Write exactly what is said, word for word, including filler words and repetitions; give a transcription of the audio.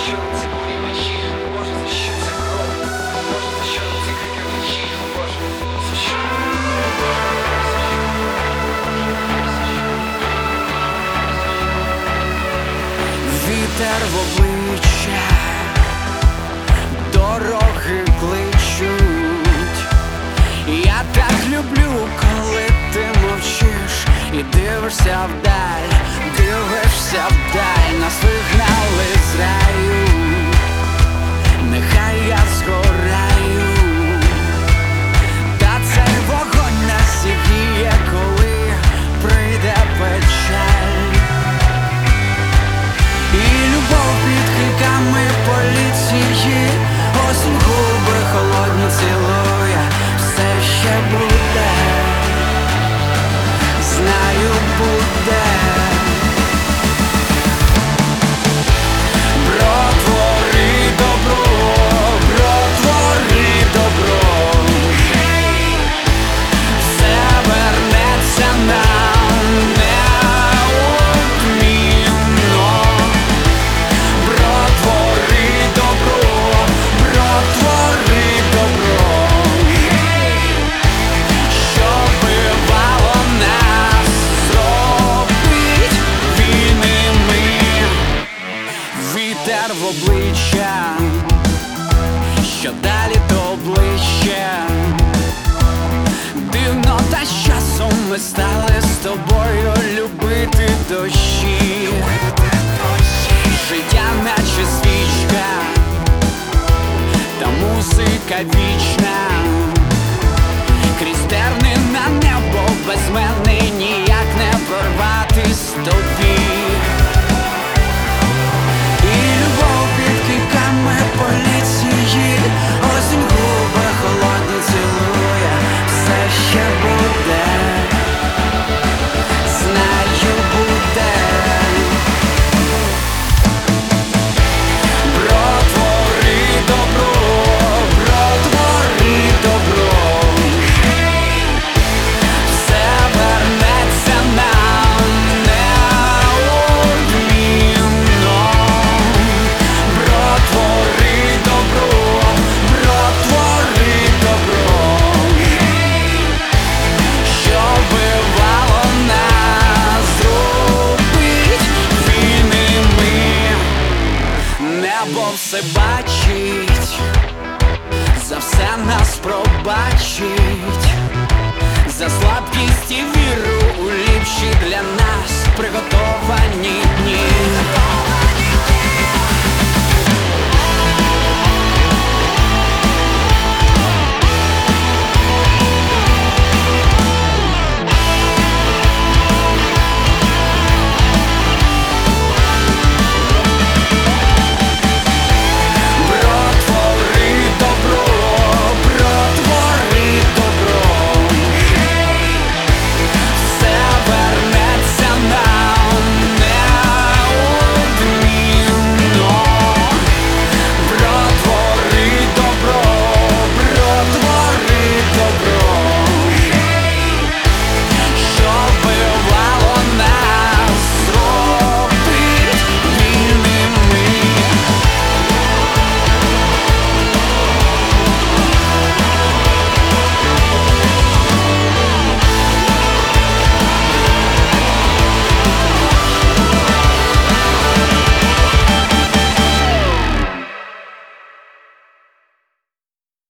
Вітер в обличчя, дороги кличуть. Я так люблю, коли ти мовчиш і дивишся вдаль, дивишся вдаль. Нас вигнали з раю, нехай я згораю, та цей вогонь нас зігріє, коли прийде печаль. І любов під криками поліції, осінь губи холодні цілує. Все ще буде, знаю, буде. Протвори добро, протвори добро, все вернеться нам неодмінно. Протвори добро, протвори добро, що вбивало нас, зробить вільними. Вітер в обличчя, що далі то ближче. Дивно, та з часом ми стали з тобою любити дощі. Життя наче свічка, та музика вічна. Крізь терни на небо, без мене ніяк не порватись тобі. І любов під криками поліції, осінь губи холодні цілує. Все ще буде, знаю, буде. Протвори добро, протвори добро, все вернеться нам неодмінно. Протвори добро, протвори добро, що вбивало нас, зробить вільними. Небо все бачить, за все нас пробачить, за слабкість і віру у ліпші для нас приготовані дні.